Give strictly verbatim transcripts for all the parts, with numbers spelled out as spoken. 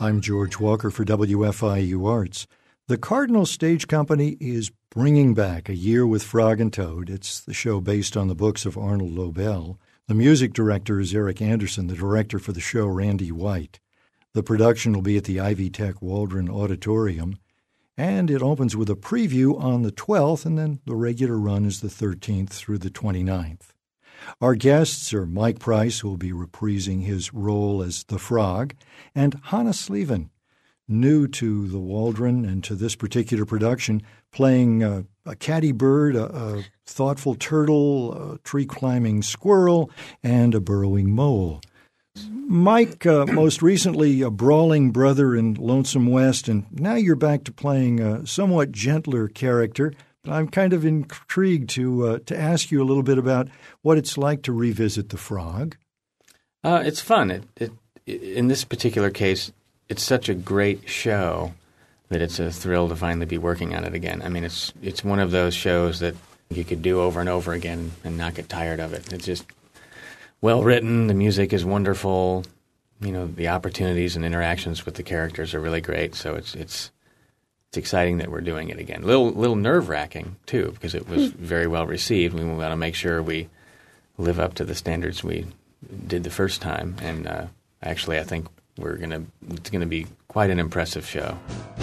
I'm George Walker for W F I U Arts. The Cardinal Stage Company is bringing back A Year with Frog and Toad. It's the show based on the books of Arnold Lobel. The music director is Eric Anderson, the director for the show, Randy White. The production will be at the Ivy Tech Waldron Auditorium, and it opens with a preview on the twelfth, and then the regular run is the thirteenth through the twenty-ninth. Our guests are Mike Price, who will be reprising his role as the Frog, and Hannah Sleven, new to the Waldron and to this particular production, playing uh, a catty bird, a, a thoughtful turtle, a tree-climbing squirrel, and a burrowing mole. Mike, uh, most recently a brawling brother in Lonesome West, and now you're back to playing a somewhat gentler character. I'm kind of intrigued to uh, to ask you a little bit about what it's like to revisit The Frog. Uh, it's fun. It, it, in this particular case, it's such a great show that it's a thrill to finally be working on it again. I mean, it's it's one of those shows that you could do over and over again and not get tired of it. It's just well written. The music is wonderful. You know, the opportunities and interactions with the characters are really great. So it's it's. It's exciting that we're doing it again. A little, little nerve-wracking, too, because it was very well received. We want to make sure we live up to the standards we did the first time. And uh, actually, I think we're gonna it's going to be quite an impressive show.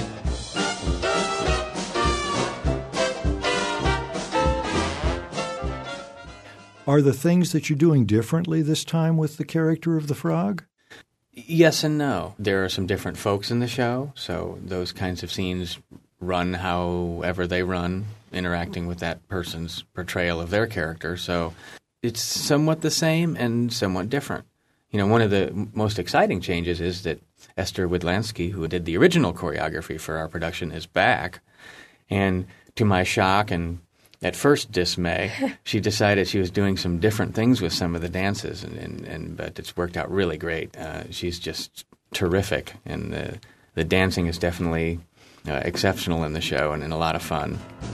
Are the things that you're doing differently this time with the character of the Frog? Yes and no. There are some different folks in the show, so those kinds of scenes run however they run, interacting with that person's portrayal of their character. So it's somewhat the same and somewhat different. You know, one of the most exciting changes is that Esther Widlansky, who did the original choreography for our production, is back. And to my shock and at first dismay, she decided she was doing some different things with some of the dances, and, and, and but it's worked out really great. Uh, she's just terrific, and the, the dancing is definitely uh, exceptional in the show and, and a lot of fun.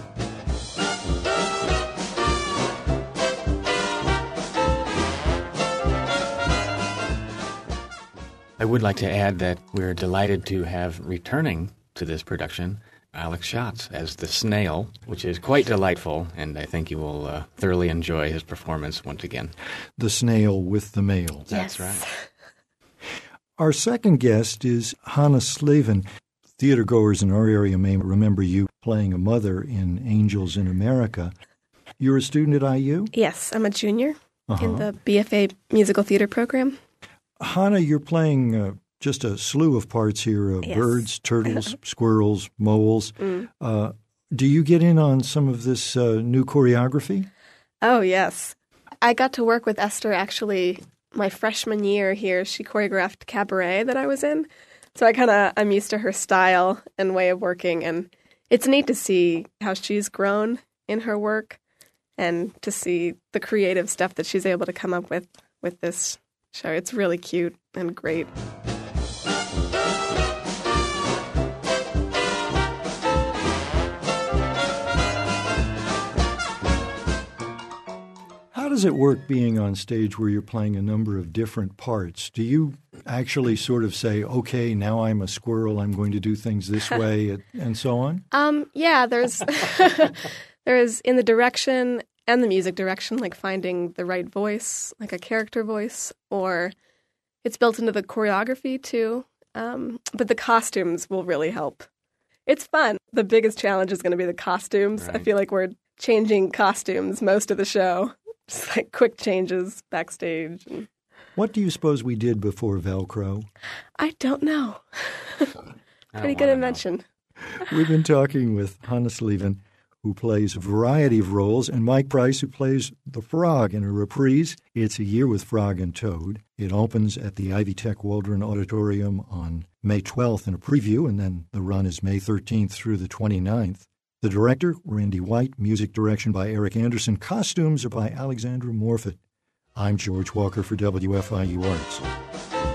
I would like to add that we're delighted to have returning to this production Alex Schatz as the snail, which is quite delightful, and I think you will uh, thoroughly enjoy his performance once again. The snail with the male. That's yes. right. Our second guest is Hannah Sleven. Theatergoers in our area may remember you playing a mother in Angels in America. You're a student at I U? Yes, I'm a junior uh-huh. in the B F A musical theater program. Hannah, you're playing uh, just a slew of parts here, uh, yes. birds, turtles, squirrels, moles. Mm. Uh, do you get in on some of this uh, new choreography? Oh, yes. I got to work with Esther actually my freshman year here. She choreographed Cabaret that I was in. So I kind of, I'm used to her style and way of working. And it's neat to see how she's grown in her work and to see the creative stuff that she's able to come up with with this show. It's really cute and great. How does it work being on stage where you're playing a number of different parts? Do you actually sort of say, okay, now I'm a squirrel, I'm going to do things this way, and so on? Um, yeah, there's there's in the direction and the music direction, like finding the right voice, like a character voice, or it's built into the choreography too. Um, but the costumes will really help. It's fun. The biggest challenge is going to be the costumes. Right. I feel like we're changing costumes most of the show. Just like quick changes backstage. And What do you suppose we did before Velcro? I don't know. I Pretty don't good wanna invention. We've been talking with Hannah Sleven, who plays a variety of roles, and Mike Price, who plays the Frog in a reprise. It's A Year with Frog and Toad. It opens at the Ivy Tech Waldron Auditorium on May twelfth in a preview, and then the run is May thirteenth through the twenty-ninth. The director, Randy White. Music direction by Eric Anderson. Costumes are by Alexandra Morfitt. I'm George Walker for W F I U Arts.